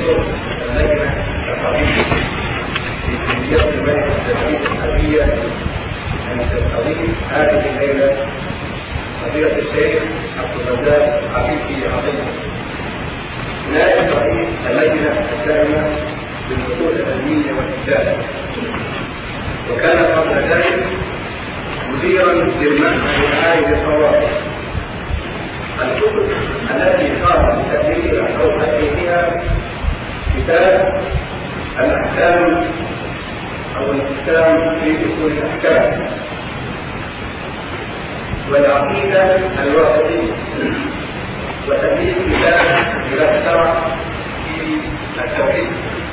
ينظر اللجنة الخبيرة في كلية الملك التدريس الحربية أن تستضيف هذه الليلة فضيلة الشيخ عبد الرزاق حفيظي عظيم نائب رئيس اللجنة الدائمة للأصول العلمية والإفتاء، وكان قبل ذلك مديرا للمعهد العالي للقواعد. الكتب التي قام بتأليفها أو تأليفها كتاب الأحكام أو الإحكام في أصول الأحكام، والعقيدة الواسطية، وتأليف كتاب إذا الشرع في التوحيد.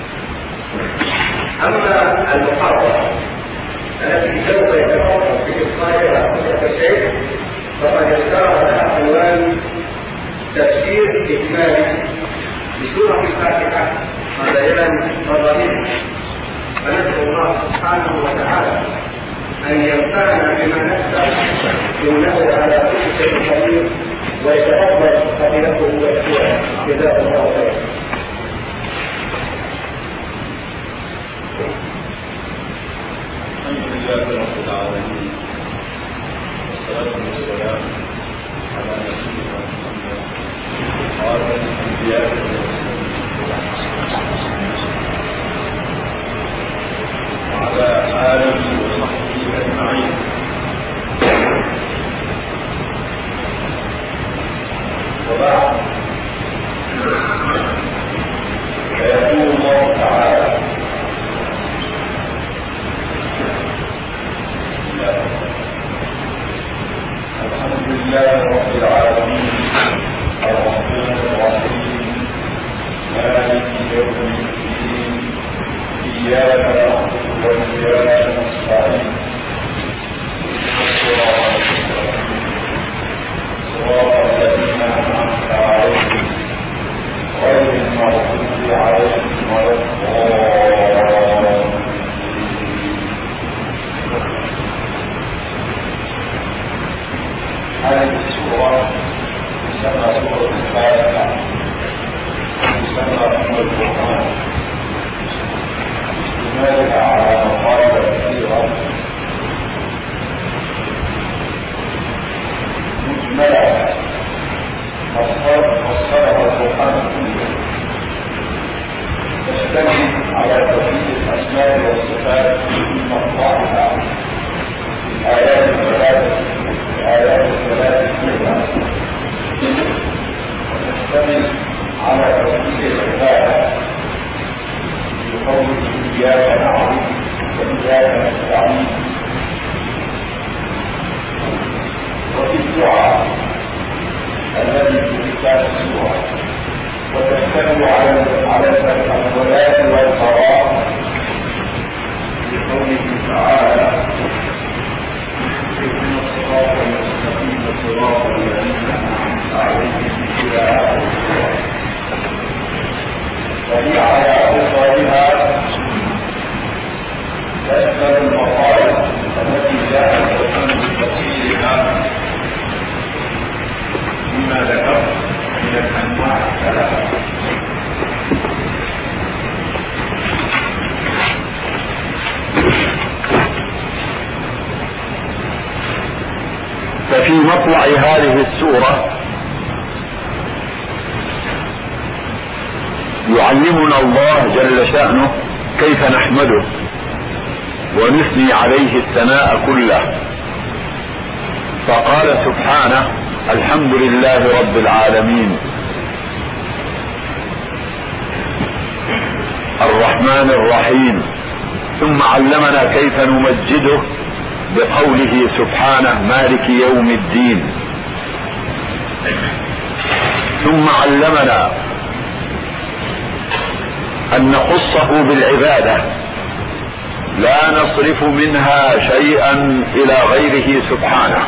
أما المحاضرة التي سوف يتفرغ في إصلاحها فضيلة الشيخ فقد اختار لها عنوان تفسير إجمالي لسورة الفاتحة وبيان مضامينها، فندعو الله سبحانه وتعالى أن ينفعنا بما نسمع إنه على كل شيء قدير ويتقبل فضيلته ويسوعه. جزاه الله خيرا. الحمد لله رب العالمين، والصلاة والسلام على نبينا محمد وعلى الأنبياء وعلى آله وصحبه أجمعين. وبعد، فيقول الله تعالى: الحمد لله رب العالمين الرحمن الرحيم مالك يوم الدين إياك نعبد وإياك نستعين صراط الذين أنعمت عليهم غير المغضوب عليهم ولا الضالين. هذه السورة تسمى سورة الفاتحة، تسمى أم القرآن، اشتمالها على مقاصد كثيرة مجملة فسرها القرآن كله، تشتمل على توحيد الأسماء والصفات في مطلعها في الآيات الثلاثة كلها، وتشتمل على توحيد العبادة في قوله إياك نعبد وإياك نستعين، وفي الدعاء الذي في كتاب السورة، وتشتمل على الولاء والبراء في قوله تعالى: اهدنا الصراط المستقيم صراط الذين أنعمت عليهم إلى آخر السورة. وهي على أوصالها تشمل المطالب التي جاءت بتفصيلها مما ذكرت من الأنواع الثلاثة. ففي مطلع هذه السورة يعلمنا الله جل شأنه كيف نحمده ونثني عليه الثناء كله، فقال سبحانه: الحمد لله رب العالمين الرحمن الرحيم. ثم علمنا كيف نمجده بقوله سبحانه: مالك يوم الدين. ثم علمنا أن نخصه بالعبادة، لا نصرف منها شيئا إلى غيره سبحانه،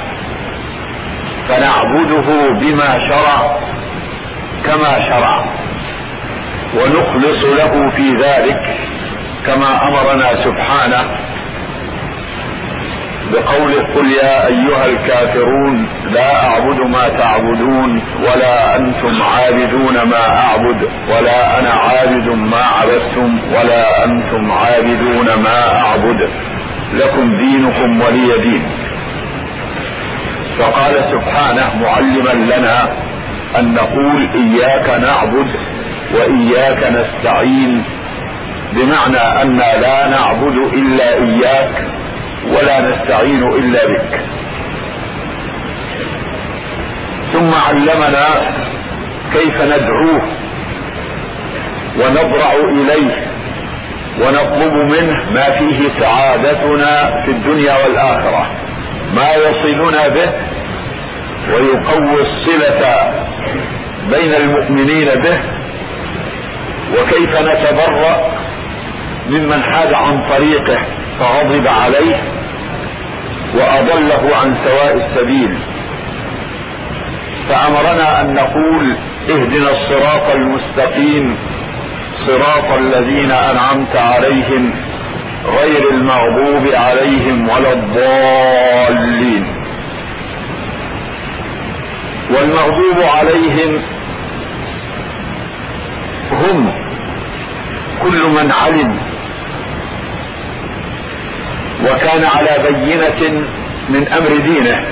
فنعبده بما شرع كما شرع، ونخلص له في ذلك كما أمرنا سبحانه بقوله قل يا أيها الكافرون لا أعبد ما تعبدون ولا أنتم عابدون ما أعبد ولا أنا عابد ما عبدتم ولا أنتم عابدون ما أعبد لكم دينكم ولي دين. فقال سبحانه معلما لنا أن نقول إياك نعبد وإياك نستعين، بمعنى أن لا نعبد إلا إياك ولا نستعين إلا بك. ثم علمنا كيف ندعوه ونضرع إليه ونطلب منه ما فيه سعادتنا في الدنيا والآخرة، ما يصلنا به ويقوي الصلة بين المؤمنين به، وكيف نتبرأ ممن حاد عن طريقه فغضب عليه وأضله عن سواء السبيل. فأمرنا أن نقول اهدنا الصراط المستقيم صراط الذين أنعمت عليهم غير المغضوب عليهم ولا الضالين. والمغضوب عليهم هم كل من علم وكان على بينة من أمر دينه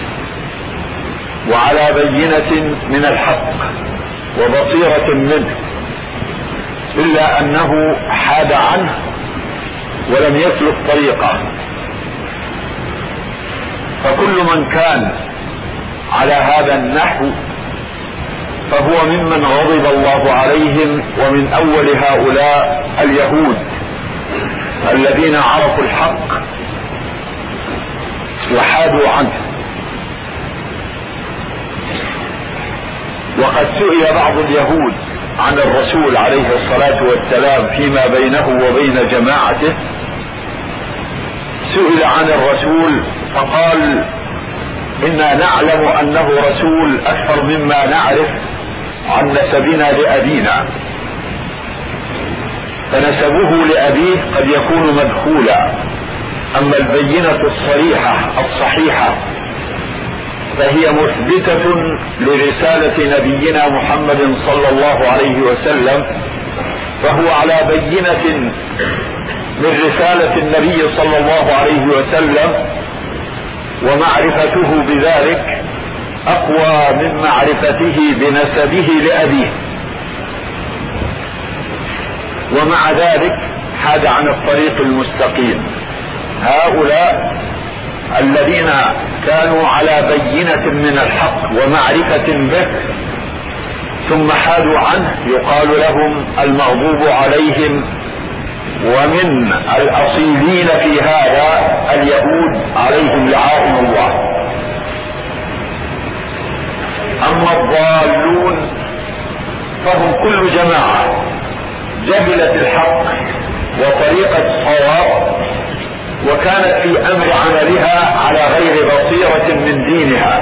وعلى بينة من الحق وبصيرة منه، إلا أنه حاد عنه ولم يسلك طريقه. فكل من كان على هذا النحو فهو ممن غضب الله عليهم، ومن أول هؤلاء اليهود الذين عرفوا الحق وحادوا عنه. وقد سئل بعض اليهود عن الرسول عليه الصلاة والسلام فيما بينه وبين جماعته، سئل عن الرسول فقال إنا نعلم أنه رسول أكثر مما نعرف عن نسبنا لأبينا، فنسبه لأبيه قد يكون مدخولا، أما البينة الصريحة الصحيحة فهي مثبتة لرسالة نبينا محمد صلى الله عليه وسلم، فهو على بينة من رسالة النبي صلى الله عليه وسلم، ومعرفته بذلك أقوى من معرفته بنسبه لأبيه. ومع ذلك حاد عن الطريق المستقيم. هؤلاء الذين كانوا على بينة من الحق ومعرفة به ثم حادوا عنه يقال لهم المغضوب عليهم، ومن الأصيلين في هذا اليهود عليهم لعائن الله. أما الضالون فهم كل جماعة جهلت الحق وطريقة الصواب وكانت في أمر عملها على غير بصيرة من دينها.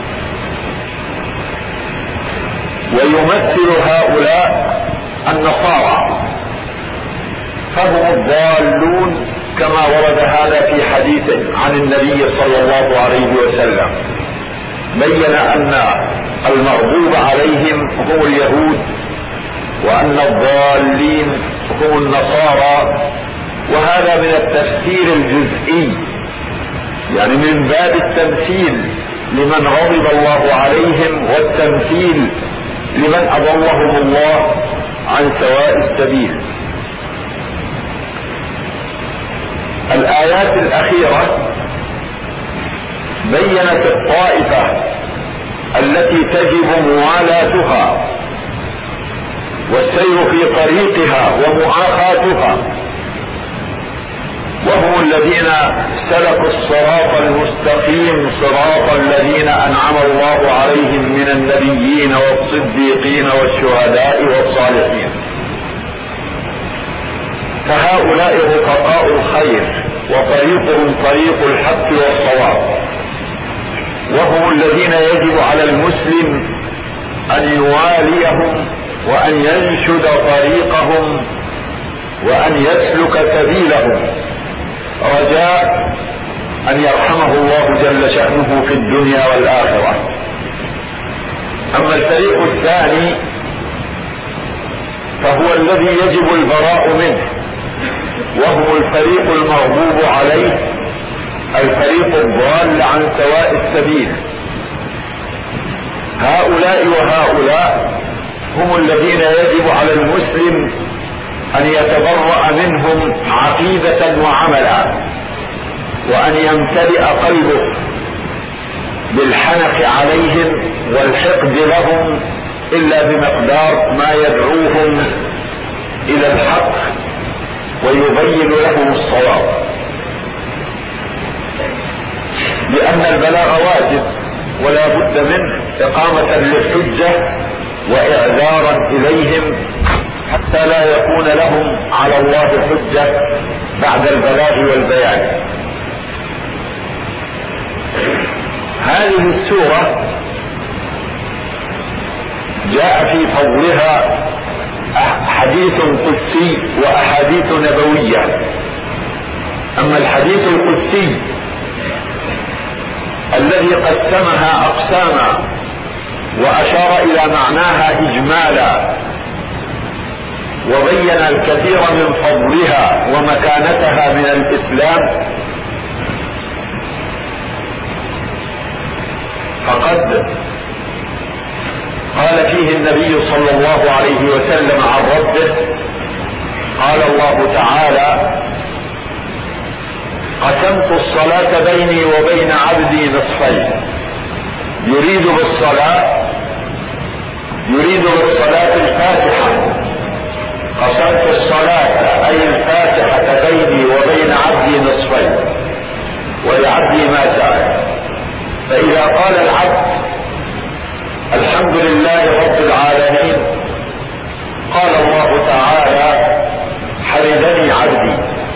ويمثل هؤلاء النصارى، فهم الضالون كما ورد هذا في حديث عن النبي صلى الله عليه وسلم، بين أن المغضوب عليهم هم اليهود وأن الضالين هم النصارى. وهذا من التفسير الجزئي، يعني من باب التمثيل لمن غضب الله عليهم والتمثيل لمن أضلهم الله عن سواء السبيل. الآيات الأخيرة بينت الطائفة التي تجب موالاتها والسير في طريقها ومؤاخاتها، وهم الذين سلكوا الصراط المستقيم صراط الذين أنعم الله عليهم من النبيين والصديقين والشهداء والصالحين. فهؤلاء رفقاء الخير وطريقهم طريق الحق والصواب، وهم الذين يجب على المسلم أن يواليهم وأن ينشد طريقهم وأن يسلك سبيلهم، رجاء أن يرحمه الله جل شأنه في الدنيا والآخرة. أما الفريق الثاني فهو الذي يجب البراء منه، وهو الفريق المغضوب عليه، الفريق الضال عن سواء السبيل. هؤلاء وهؤلاء هم الذين يجب على المسلم أن يتبرأ منهم عقيدة وعملا، وأن يمتلئ قلبه بالحنق عليهم والحقد لهم إلا بمقدار ما يدعوهم إلى الحق ويبين لهم الصواب، لأن البلاغ واجب ولا بد منه إقامة للحجة وإعذارا إليهم حتى لا يكون لهم على الله حجة بعد البلاغ والبيان. هذه السورة جاء في فضلها حديث قدسي وأحاديث نبوية. أما الحديث القدسي الذي قسمها أقساما وأشار إلى معناها إجمالا وبين الكثير من فضلها ومكانتها من الإسلام، فقد قال فيه النبي صلى الله عليه وسلم عن ربه، قال الله تعالى: قسمت الصلاة بيني وبين عبدي نصفين. يريد بالصلاة الفاتحة. قسمت الصلاة أي الفاتحة بيني وبين عبدي نصفين، ولعبدي ما سأل. فإذا قال العبد الحمد لله رب العالمين، قال الله تعالى: حمدني عبدي.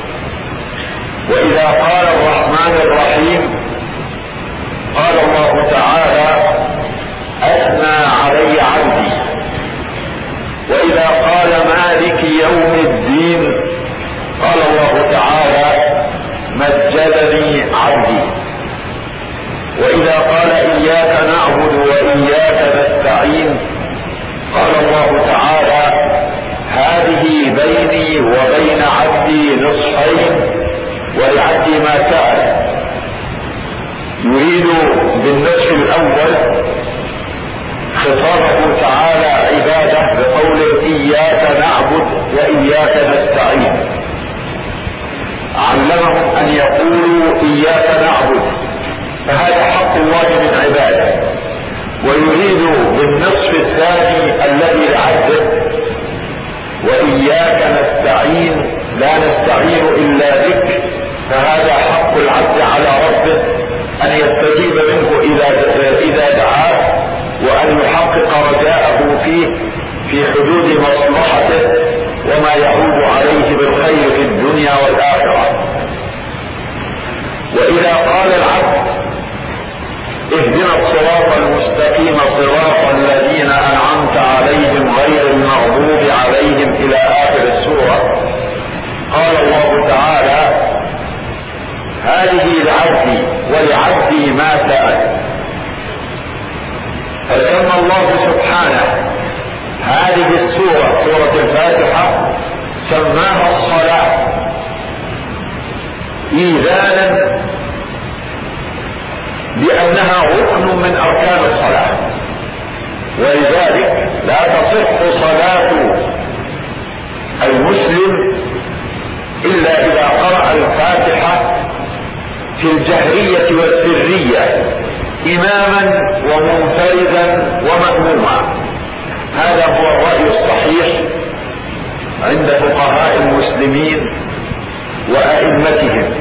وإذا قال الرحمن الرحيم، قال الله تعالى: أثنى علي عبدي. وإذا قال مالك يوم الدين، قال الله تعالى: مجدني عبدي. وإذا قال إياك نعبد وإياك نستعين، قال الله تعالى: هذه بيني وبين عبدي نصفين ولعبدي ما سأل. يريد بالنصف الأول خطابه تعالى عباده بقوله: إياك نعبد وإياك نستعين. علمهم أن يقولوا إياك نعبد، فهذا حق الله من عباده. ويريد بالنصف الثاني الذي لعبده: وإياك نستعين، لا نستعين إلا بك، فهذا حق العبد على ربه أن يستجيب منه إذا دعاه، وأن يحقق رجاءه فيه في حدود مصلحته وما يعود عليه بالخير في الدنيا والآخرة. وإذا قال العبد: اهدنا الصراط المستقيم صراط الذين أنعمت عليهم غير المغضوب عليهم إلى آخر السورة، قال الله تعالى: هذه لعبدي ولعبدي ما سأل. فسمى الله سبحانه هذه السورة، سورة الفاتحة، سماها الصلاة إيذانا بأنها ركن من أركان الصلاة، ولذلك لا تصح صلاة المسلم إلا إذا قرأ الفاتحة في الجهرية والسرية إماما ومنفردا ومأموما. هذا هو الرأي الصحيح عند فقهاء المسلمين وأئمتهم.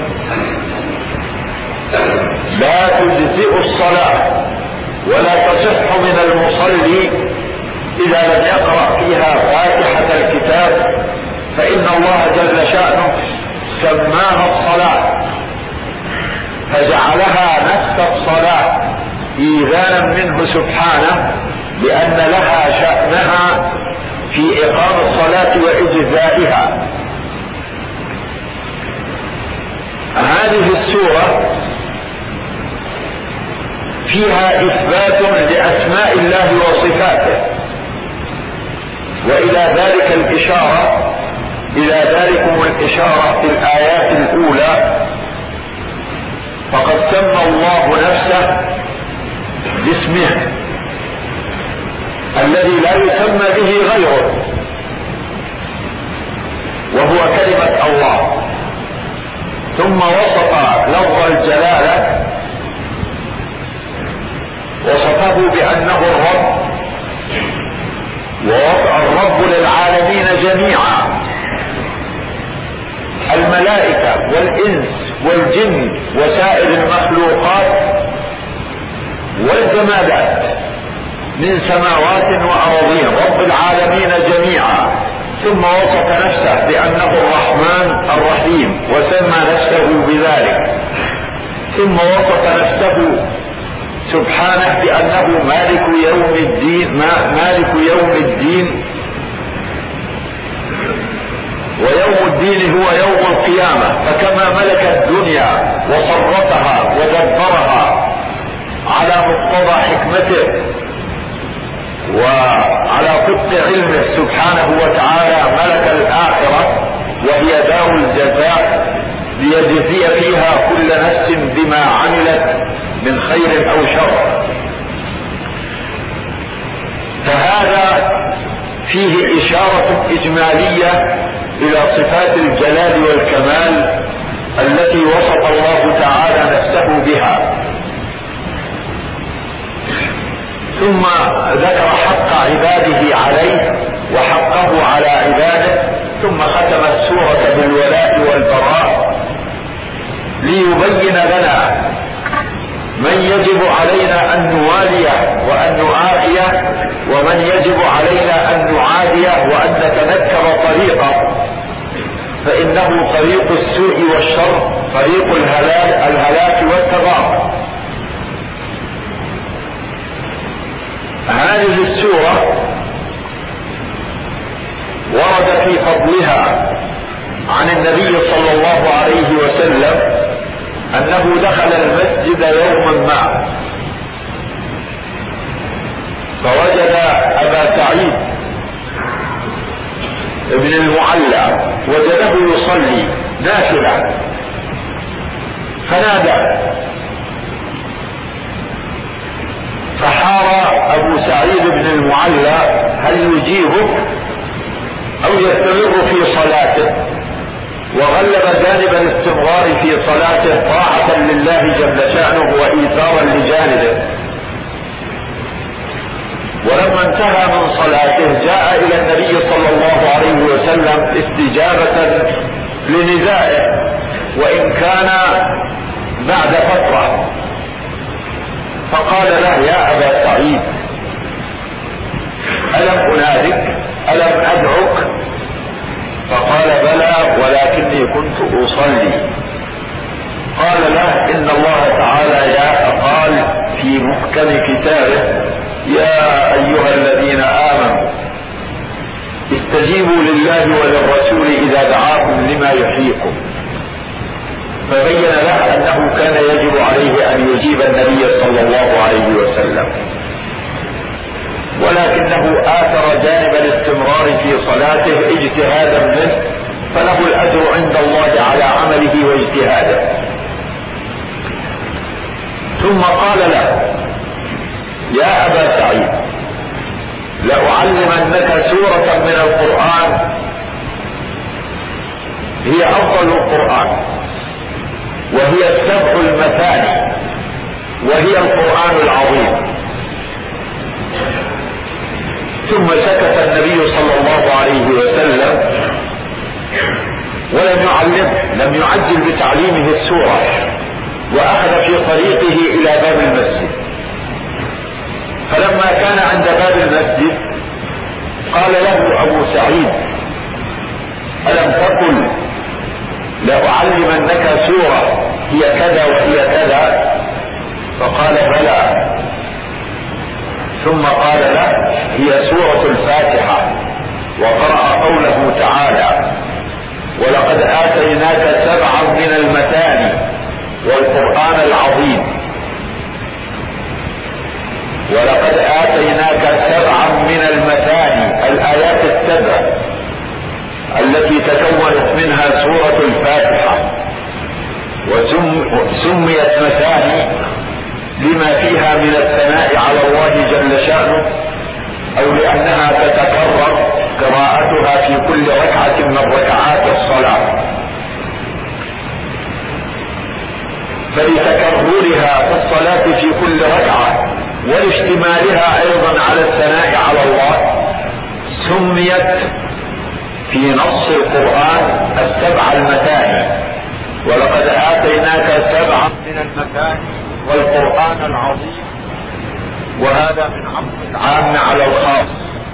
لا تجزئ الصلاة ولا تصح من المصلي إذا لم يقرأ فيها فاتحة الكتاب، فإن الله جل شأنه سماها الصلاة فجعلها نفس الصلاة إيذانا منه سبحانه بأن لها شأنها في إقام الصلاة وإجزائها. هذه السورة فيها إثبات لأسماء الله وصفاته، وإلى ذلك الإشارة، إلى ذلكم الإشارة في الآيات الأولى. فقد سمى الله نفسه باسمه الذي لا يسمى به غيره، وهو كلمة الله. ثم وصف لفظ الجلالة، وصفه بأنه الرب، الرب للعالمين جميعا، الملائكة والإنس والجن وسائر المخلوقات والجمادات من سماوات وأراضين، رب العالمين جميعا. ثم وصف نفسه بأنه الرحمن الرحيم وسمى نفسه بذلك. ثم وصف نفسه سبحانه بأنه مالك يوم الدين، ويوم الدين هو يوم القيامة. فكما ملك الدنيا وصرفها ودبرها على مقتضى حكمته وعلى طبق علمه سبحانه وتعالى، ملك الآخرة وهي دار الجزاء ليجزي فيها كل نفس بما عملت من خير أو شر. فهذا فيه إشارة إجمالية إلى صفات الجلال والكمال التي وصف الله تعالى نفسه بها. ثم ذكر حق عباده عليه وحقه على عباده، ثم ختم السورة بالولاء والبراء ليبين لنا من يجب علينا أن نواليه وأن نعاديه، ومن يجب علينا أن نعاديه وأن نتنكر طريقه، فإنه طريق السوء والشر، طريق الهلاك والتضار. هذه السورة ورد في فضلها عن النبي صلى الله عليه وسلم أنه دخل المسجد يوما ما فوجد أبا سعيد بن المعلى، وجده يصلي نافلة، فنادى، فحار أبو سعيد بن المعلى هل يجيبك أو يستمر في صلاته، وغلب جانب الاستمرار في صلاته طاعة لله جل شأنه وإيثارا لجانبه. ولما انتهى من صلاته جاء إلى النبي صلى الله عليه وسلم استجابة لندائه، وإن كان بعد فترة، فقال له يا أبا سعيد ألم أنادك؟ ألم أدعك؟ فقال بلى ولكني كنت أصلي. قال له إن الله تعالى قال في محكم كتابه يا أيها الذين آمنوا استجيبوا لله وللرسول إذا دعاكم لما يحييكم. فبين له أنه كان يجب عليه أن يجيب النبي صلى الله عليه وسلم، ولكنه آثر جانب الاستمرار في صلاته اجتهادا منه، فله الأجر عند الله على عمله واجتهاده. ثم قال له يا أبا سعيد لأعلمنك سورة من القرآن هي أفضل القرآن، وهي السبع المثاني، وهي القرآن العظيم. ثم سكت النبي صلى الله عليه وسلم ولم يعلمه، لم يعجل بتعليمه السورة، وأخذ في طريقه إلى باب المسجد. فلما كان عند باب المسجد قال له أبو سعيد ألم تقل لأعلمنك سورة هي كذا وهي كذا؟ فقال بلى. ثم قال له هي سورة الفاتحة، وقرأ قوله تعالى ولقد آتيناك سبعا من المثاني والقرآن العظيم. التي تكونت منها سورة الفاتحة، وسميت مثاني لما فيها من الثناء على الله جل شأنه، أو لأنها تتكرر قراءتها في كل ركعة من ركعات الصلاة، فلتكررها في الصلاة في كل ركعة ولاشتمالها أيضا على الثناء على الله سميت في نص القرآن السبع المثاني. ولقد آتيناك 7 من المثاني والقرآن العظيم، وهذا من عطف العام على الخاص،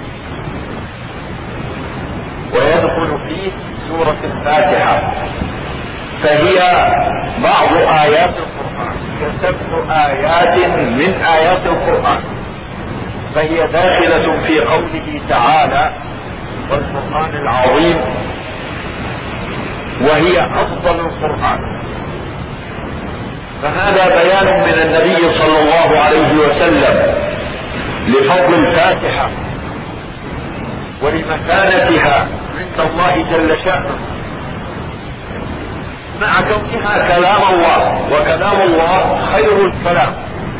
ويدخل فيه سورة الفاتحة، فهي بعض آيات القرآن، ك7 آيات من آيات القرآن، فهي داخلة في قوله تعالى والقرآن العظيم، وهي أفضل القرآن. فهذا بيان من النبي صلى الله عليه وسلم لفضل الفاتحة ولمكانتها عند الله جل شأنه، مع كونها كلام الله، وكلام الله خير الكلام،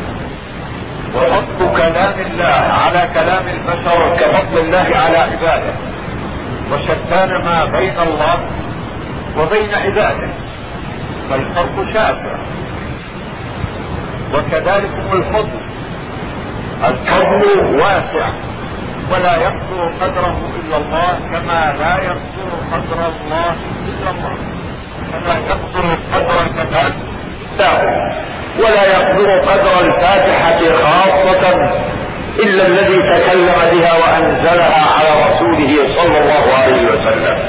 وفضل كلام الله على كلام البشر كفضل الله على عباده، وشتان ما بين الله وبين عباده، فالفرق شاسع. وكذلك الفضل واسع، ولا يقدر قدره إلا الله، كما لا يقدر قدر الله إلا الله، فلا يقدر قدر الكتاب ولا يقدر قدر الفاتحة خاصة إلا الذي تكلم بها وأنزلها على رسوله صلى الله عليه وسلم.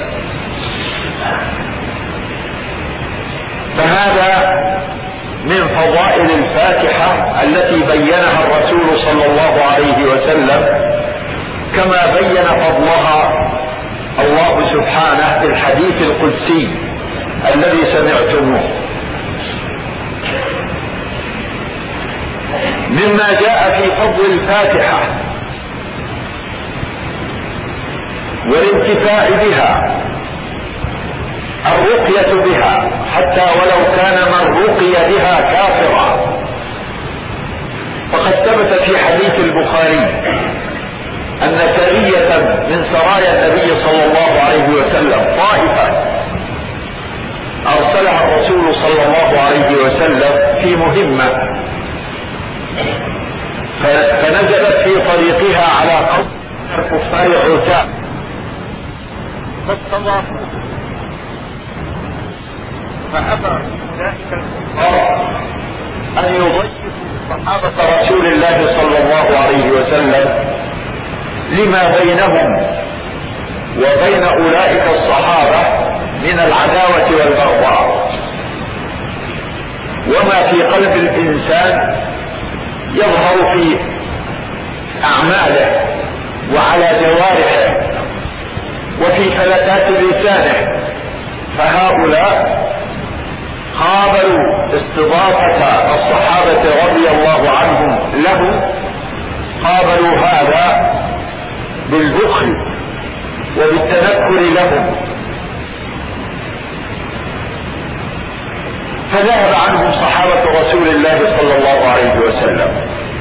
فهذا من فضائل الفاتحة التي بينها الرسول صلى الله عليه وسلم، كما بين فضلها الله سبحانه في الحديث القدسي الذي سمعتموه. مما جاء في فضل الفاتحة والانتفاع بها الرقية بها، حتى ولو كان من رقي بها كافرا، فقد ثبت في حديث البخاري أن سرية من سرايا النبي صلى الله عليه وسلم، طائفة أرسلها الرسول صلى الله عليه وسلم في مهمة، فنزلت في طريقها على قوم الكفار عتاة، فاستضافوه، فأبى ذلك الكفار أن يضيفوا صحابة رسول الله صلى الله عليه وسلم لما بينهم وبين أولئك الصحابة من العداوة والبغضاء، وما في قلب الإنسان يظهر في أعماله وعلى جوارحه وفي فلتات لسانه. فهؤلاء قابلوا استضافة الصحابة رضي الله عنهم له، قابلوا هذا بالبخل وبالتنكر لهم، فذهب عنهم صحابة رسول الله صلى الله عليه وسلم،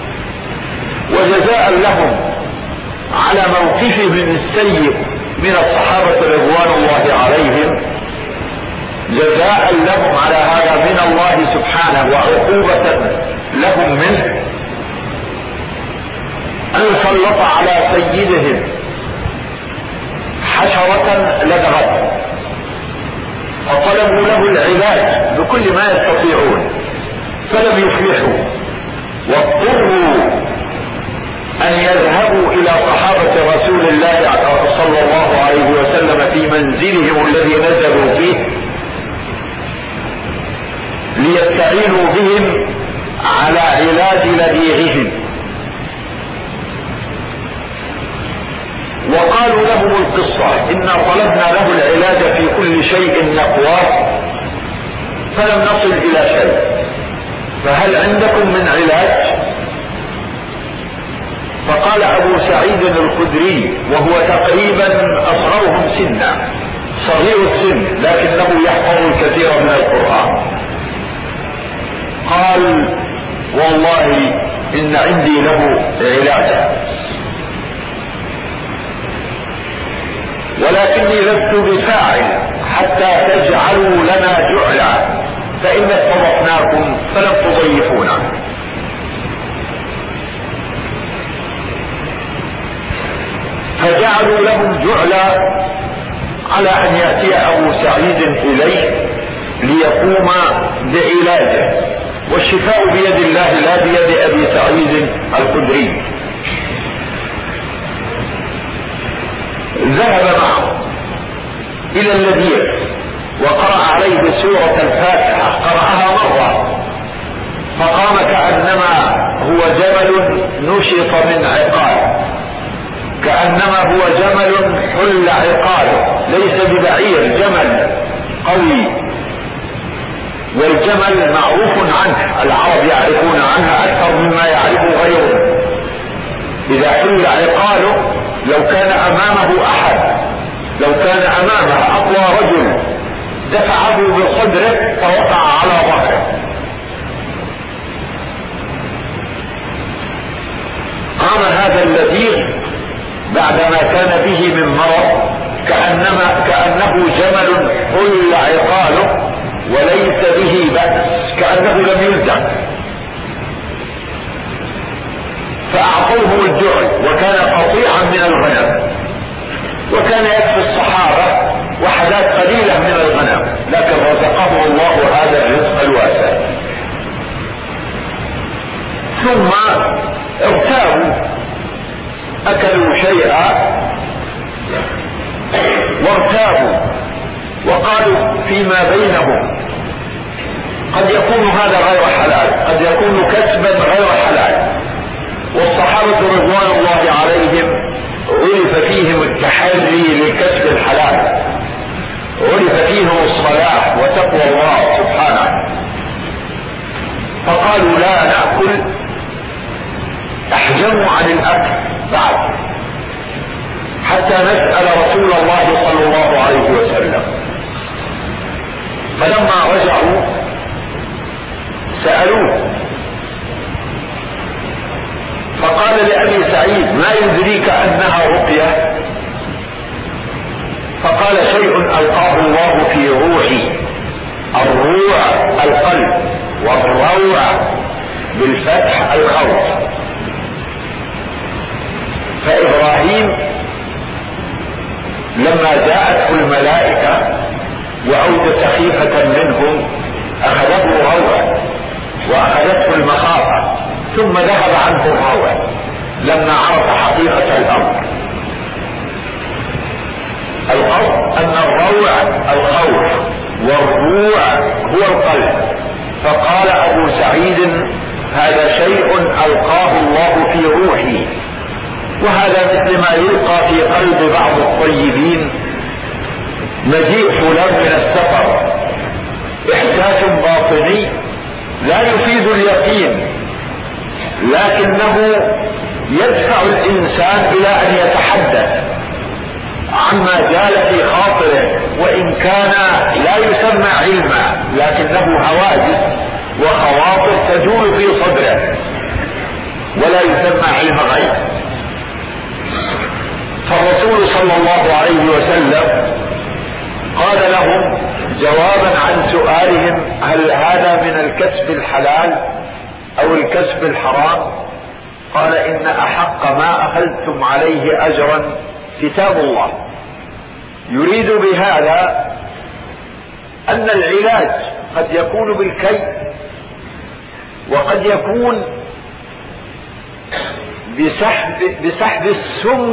وجزاء لهم على موقفهم السيء من الصحابة رضوان الله عليهم، جزاء لهم على هذا من الله سبحانه وعقوبة لهم منه، أن سلط على سيدهم حشرة لدغته، فطلبوا له العلاج بكل ما يستطيعون فلم يفلحوا، واضطروا أن يذهبوا إلى صحابة رسول الله صلى الله عليه وسلم في منزلهم الذي نزلوا فيه ليستعينوا بهم على علاج لديغهم، وقالوا لهم القصة: إنا طلبنا له العلاج في كل شيء نقواه فلم نصل إلى شيء، فهل عندكم من علاج؟ فقال أبو سعيد الخدري وهو تقريبا أصغرهم سنا، صغير السن لكنه يحفظ الكثير من القرآن. قال والله إن عندي له علاجا ولكني لست بفاعل حتى تجعلوا لنا جعلا فإن استضفناكم فلم تضيفونا. فجعلوا لهم جعلا على أن يأتي أبو سعيد إليه ليقوم بعلاجه، والشفاء بيد الله لا بيد أبي سعيد الخدري. ذهب معه إلى اللذيذ وقرأ عليه سورة الفاتحة، قرأها مرة فقام كأنما هو جمل نشط من عقال، كأنما هو جمل حل عقاله، ليس ببعير، جمل قوي. والجمل معروف عنه، العرب يعرفون عنه أكثر مما يعرف غيره. إذا حل عقاله لو كان أمامه أحد، لو كان أمامه أقوى رجل دفعه بصدره فوقع على ظهره. قام هذا اللذيذ بعدما كان به من مرض كأنه جمل حل عقاله وليس به بأس، كأنه لم يلزم، فأعطوه الجعل، وكان قطيعا من الغنم، وكان يكفي الصحابة وحدات قليلة من الغنم، لكن رزقهم الله هذا الرزق الواسع. ثم ارتابوا، أكلوا شيئا وارتابوا وقالوا فيما بينهم قد يكون هذا غير حلال، قد يكون كسبا غير حلال. والصحابة رضوان الله عليهم عرف فيهم التحري للكسب الحلال، عرف فيهم الصلاح وتقوى الله سبحانه، فقالوا لا نأكل، احجموا عن الأكل بعد حتى نسأل رسول الله صلى الله عليه وسلم. فلما رجعوا سألوه فقال لأبي سعيد ما يدريك أنها رقية؟ فقال شيء ألقاه الله في روحي. الروع القلب، والروع بالفتح الخوف. فإبراهيم لما جاءته الملائكة وأوجس خيفة منهم أخذته روع وأخذته المخافة، ثم ذهب عنه الروع لما عرف حقيقة الأمر. الأصل أن الروع الخوف والروع هو القلب. فقال أبو سعيد هذا شيء ألقاه الله في روحي، وهذا مثل ما يلقى في قلب بعض الطيبين مجيء فلان من السفر، إحساس باطني لا يفيد اليقين، لكنه يدفع الإنسان إلى أن يتحدث عما جال في خاطره، وإن كان لا يسمى علما لكنه هواجس وخواطر تجول في صدره ولا يسمى علم غيب. فالرسول صلى الله عليه وسلم قال لهم جوابا عن سؤالهم هل هذا من الكسب الحلال أو الكسب الحرام؟ قال إن أحق ما أخذتم عليه أجرا كتاب الله. يريد بهذا أن العلاج قد يكون بالكي، وقد يكون بسحب السم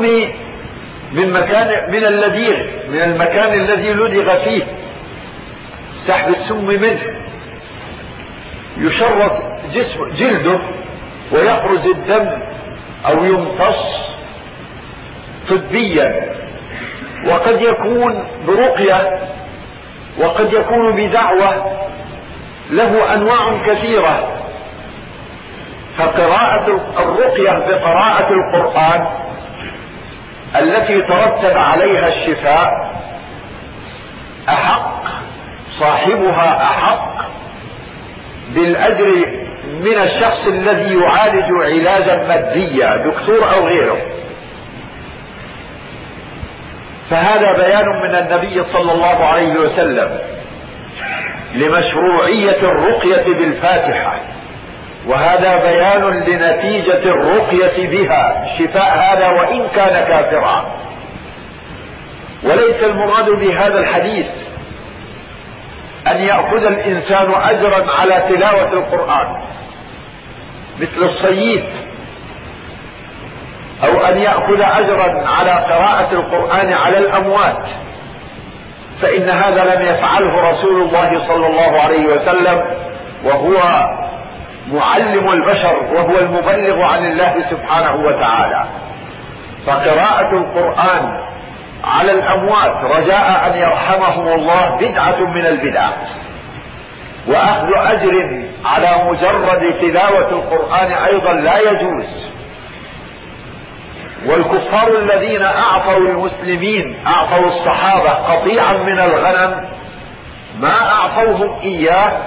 من اللذيذ، من المكان الذي لدغ فيه، سحب السم منه، يشرط جلده ويخرج الدم أو يمتص طبيا، وقد يكون برقية، وقد يكون بدعوة، له أنواع كثيرة. فقراءة الرقية بقراءة القرآن التي ترتب عليها الشفاء صاحبها أحق بالأجر من الشخص الذي يعالج علاجا ماديا، دكتور أو غيره. فهذا بيان من النبي صلى الله عليه وسلم لمشروعية الرقية بالفاتحة، وهذا بيان لنتيجة الرقية بها، شفاء هذا وإن كان كافرا. وليس المراد بهذا الحديث أن يأخذ الإنسان أجرا على تلاوة القرآن مثل الصييت، أو أن يأخذ أجرا على قراءة القرآن على الأموات، فإن هذا لم يفعله رسول الله صلى الله عليه وسلم، وهو معلم البشر وهو المبلغ عن الله سبحانه وتعالى. فقراءة القرآن على الأموات رجاء أن يرحمهم الله بدعة من البدع، وأخذ أجر على مجرد تلاوة القرآن أيضا لا يجوز. والكفار الذين أعطوا المسلمين، أعطوا الصحابة قطيعا من الغنم ما أعطوهم إياه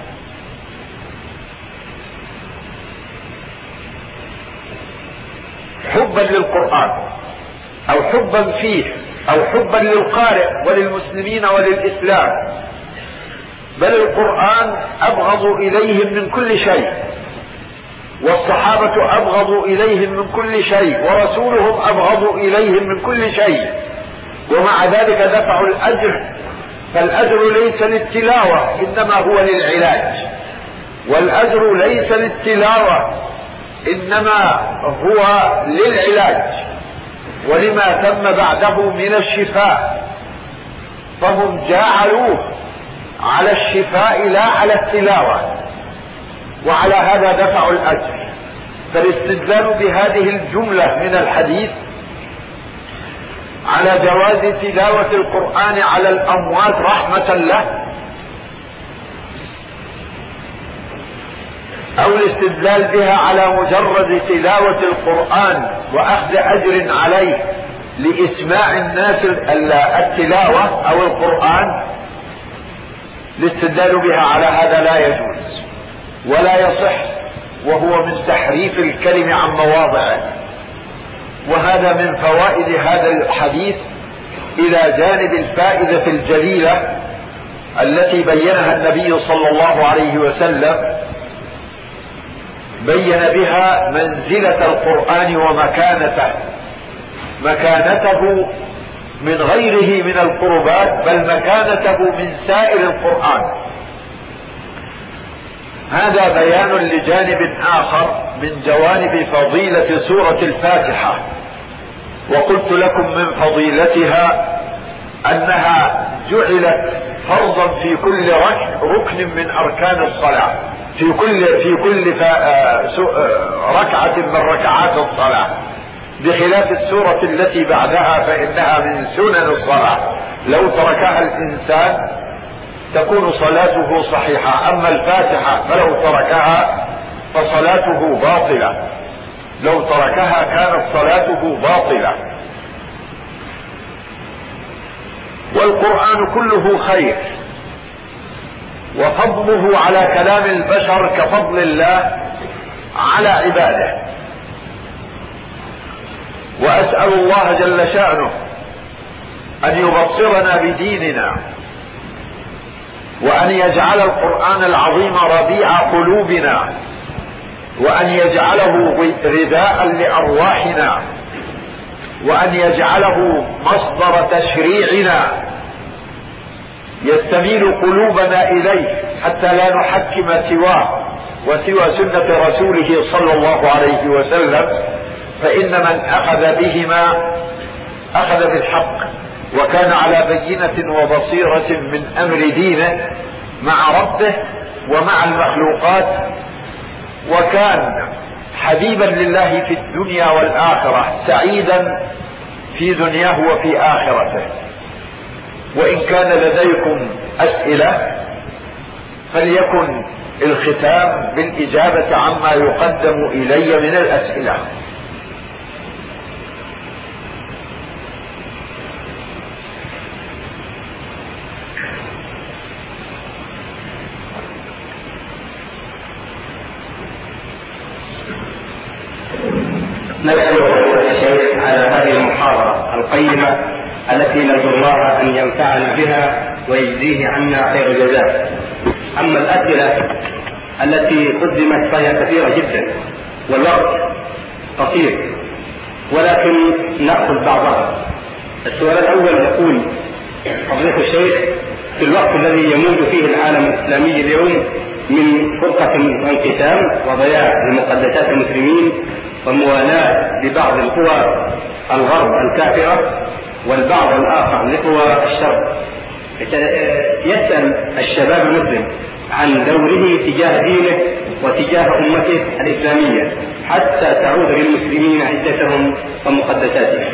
حبا للقرآن أو حبا فيه أو حبا للقارئ وللمسلمين وللإسلام، بل القرآن أبغض إليهم من كل شيء، والصحابة أبغضوا إليهم من كل شيء، ورسولهم أبغضوا إليهم من كل شيء، ومع ذلك دفعوا الأجر. فالأجر ليس للتلاوة إنما هو للعلاج، والأجر ليس للتلاوة إنما هو للعلاج ولما تم بعده من الشفاء، فهم جعلوه على الشفاء لا على التلاوة، وعلى هذا دفعوا الأجر. فالاستدلال بهذه الجملة من الحديث على جواز تلاوة القرآن على الأموات رحمة له، أو الاستدلال بها على مجرد تلاوة القرآن وأخذ أجر عليه لإسماع الناس التلاوة أو القرآن، الاستدلال بها على هذا لا يجوز ولا يصح، وهو من تحريف الكلم عن مواضعه. وهذا من فوائد هذا الحديث إلى جانب الفائدة الجليلة التي بينها النبي صلى الله عليه وسلم، بين بها منزلة القرآن ومكانته، مكانته من غيره من القربات، بل مكانته من سائر القرآن. هذا بيان لجانب آخر من جوانب فضيلة سورة الفاتحة. وقلت لكم من فضيلتها أنها جعلت فرضا في كل ركن من أركان الصلاة، في كل ركعة من ركعات الصلاة، بخلاف السورة التي بعدها فإنها من سنن الصلاة، لو تركها الإنسان تكون صلاته صحيحة. أما الفاتحة فلو تركها فصلاته باطلة، لو تركها كانت صلاته باطلة. والقرآن كله خير، وفضله على كلام البشر كفضل الله على عباده. وأسأل الله جل شأنه أن يبصرنا بديننا، وأن يجعل القرآن العظيم ربيع قلوبنا، وأن يجعله غذاء لأرواحنا، وأن يجعله مصدر تشريعنا يستميل قلوبنا إليه حتى لا نحكم سواه وسوى سنة رسوله صلى الله عليه وسلم. فإن من أخذ بهما أخذ بالحق، وكان على بينة وبصيرة من أمر دينه مع ربه ومع المخلوقات، وكان حبيبا لله في الدنيا والآخرة، سعيدا في دنياه وفي آخرته. وإن كان لديكم أسئلة فليكن الختام بالإجابة عما يقدم إلي من الأسئلة. نشكر الشيخ على هذه المحاضرة القيمة التي نرجو الله أن ينفعنا بها ويجزيه عنا خير الجزاء. أما الأسئلة التي قدمت فهي كثيرة جدا والوقت قصير، ولكن نأخذ بعضها. السؤال الأول يقول: فضيلة الشيخ، في الوقت الذي يموج فيه العالم الإسلامي اليوم من فرقة وانقسام وضياع لمقدسات المسلمين وموالاة لبعض القوى الغرب الكافرة والبعض الآخر لقوى الشرق، يسأل الشباب المسلم عن دوره تجاه دينه وتجاه أمته الإسلامية حتى تعود للمسلمين عزتهم ومقدساتهم.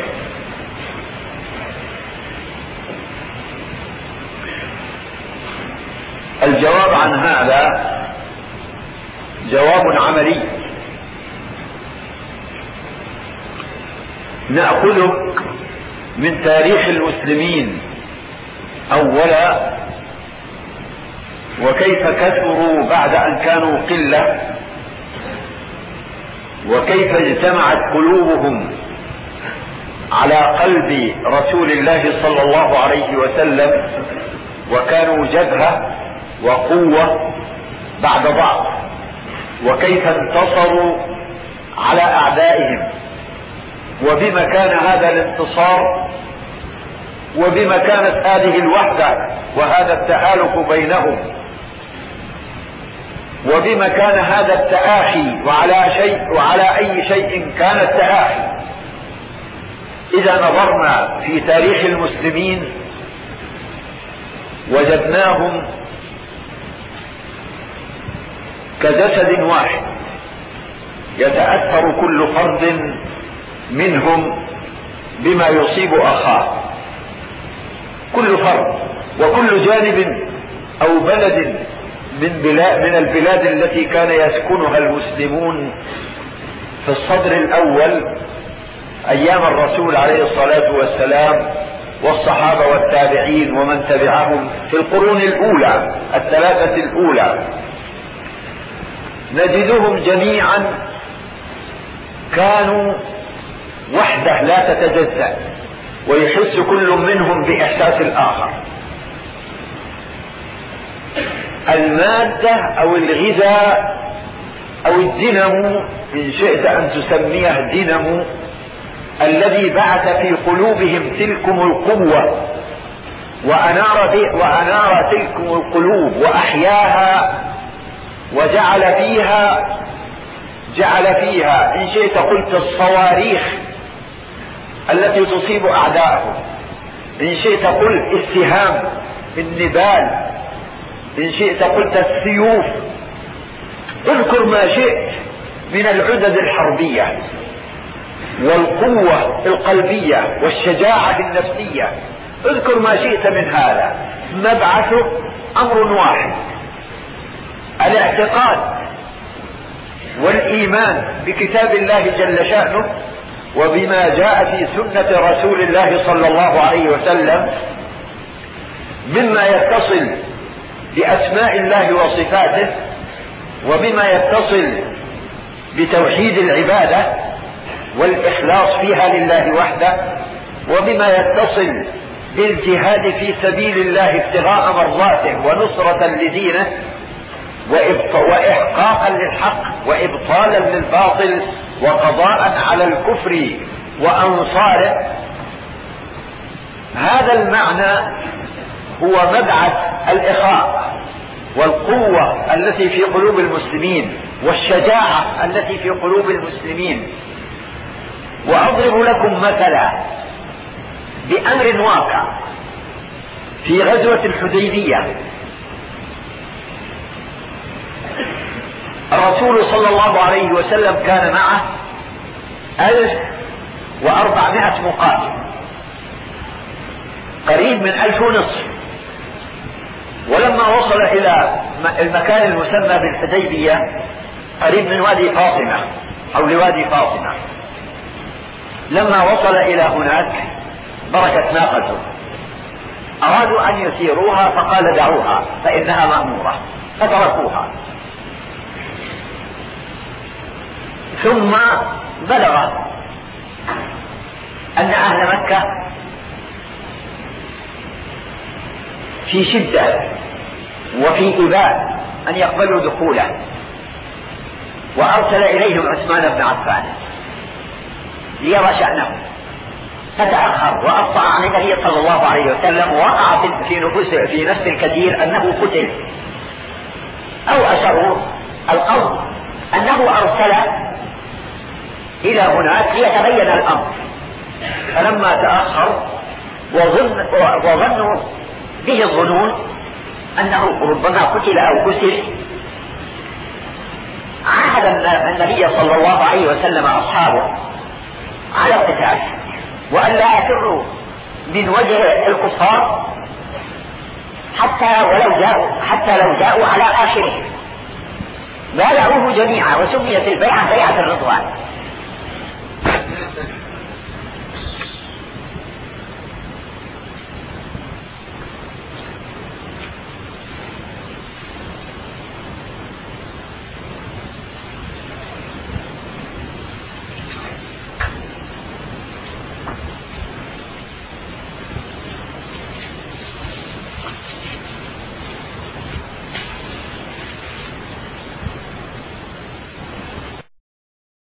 الجواب عن هذا جواب عملي. نأخذك من تاريخ المسلمين أولا، وكيف كثروا بعد أن كانوا قلة، وكيف اجتمعت قلوبهم على قلب رسول الله صلى الله عليه وسلم، وكانوا جبهة وقوة بعد ضعف، وكيف انتصروا على أعدائهم، وبما كان هذا الانتصار، وبما كانت هذه الوحدة وهذا التآلف بينهم، وبما كان هذا التآخي، وعلى أي شيء كان التآخي. إذا نظرنا في تاريخ المسلمين وجدناهم كجسد واحد، يتأثر كل فرد منهم بما يصيب أخاه، كل فرد وكل جانب أو بلد من البلاد التي كان يسكنها المسلمون في الصدر الأول أيام الرسول عليه الصلاة والسلام والصحابة والتابعين ومن تبعهم في القرون الأولى الثلاثة الأولى، نجدهم جميعا كانوا وحدة لا تتجزأ، ويحس كل منهم بإحساس الآخر. المادة أو الغذاء أو الدينامو، إن شئت أن تسميه دينامو، الذي بعث في قلوبهم تلكم القوة وأنار تلكم القلوب وأحياها وجعل فيها إن شئت قلت الصواريخ التي تصيب أعداءهم، إن شئت قلت السهام، النبال، إن شئت قلت السيوف، اذكر ما شئت من العدد الحربية والقوة القلبية والشجاعة النفسية، اذكر ما شئت من هذا. مبعثه أمر واحد: الاعتقاد والإيمان بكتاب الله جل شأنه وبما جاء في سنة رسول الله صلى الله عليه وسلم مما يتصل بأسماء الله وصفاته، وبما يتصل بتوحيد العبادة والإخلاص فيها لله وحده، وبما يتصل بالجهاد في سبيل الله ابتغاء مرضاته ونصرة لدينه وإحقاقا للحق وإبطالا للباطل وقضاء على الكفر وأنصاره. هذا المعنى هو مبعث الإخاء والقوة التي في قلوب المسلمين والشجاعة التي في قلوب المسلمين. وأضرب لكم مثلا بأمر واقع في غزوة الحديبية. الرسول صلى الله عليه وسلم كان معه 1400 مقاتل، قريب من 1500. ولما وصل إلى المكان المسمى بالحديبية قريب من وادي فاطمة أو لوادي فاطمة، لما وصل إلى هناك بركت ناقته، أرادوا أن يسيروها فقال دعوها فإنها مأمورة، فتركوها. ثم بلغ أن أهل مكة في شدة وفي إباء أن يقبلوا دخوله، وأرسل إليهم عثمان بن عفان ليرى شأنه، فتأخر وأبطأ عن النبي صلى الله عليه وسلم، ووقع في نفس الكثير أنه قتل، أو أشروا القول أنه أرسل إلى هناك ليتبين الأمر، فلما تأخر وظنوا به الظنون أنه ربما قتل أو كسر، عاهد النبي صلى الله عليه وسلم أصحابه على القتال، وأن لا يفروا من وجه الكفار حتى لو جاءوا على آخره، بايعوه جميعا، وسميت البيعة بيعة الرضوان.